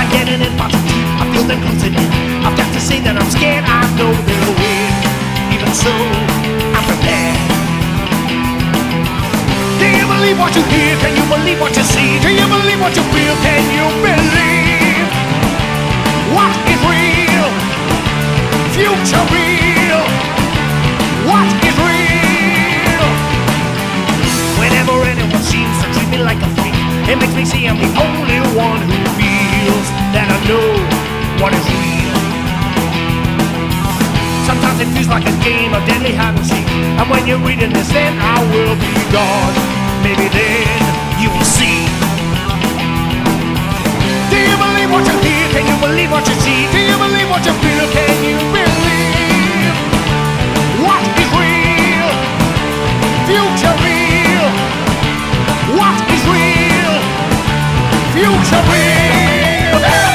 getting in parts of two. I feel them closing in. I've got to say that I'm scared. I know they'll win. Even so, I'm prepared. Do you believe what you hear? Can you believe what you see? Do you believe what you feel? Can you believe what is real? Future real. What is real? Whenever anyone seems to treat me like a freak, it makes me see I'm the only one who feels that I know what is real. Sometimes it feels like a game of deadly hide and seek, and when you're reading this, then I will be gone. Maybe then you will see. Do you believe what you hear? Can you believe what you see? Do you believe what you feel? Can you believe what is real? Future real. What is real? Future real. Yeah.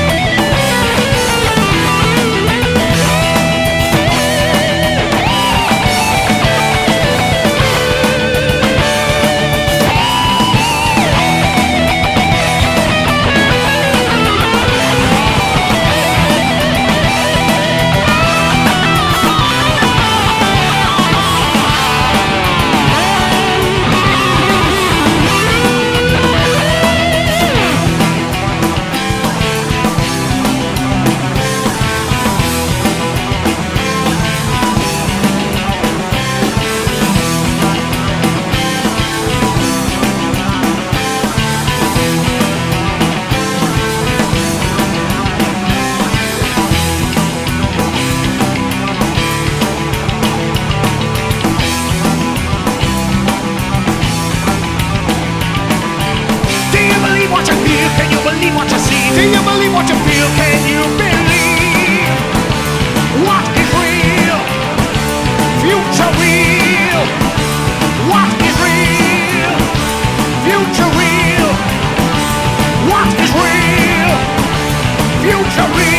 What you feel? Can you believe what you see? Do you believe what you feel? Can you believe what is real? Future real. What is real? Future real. What is real? Future real.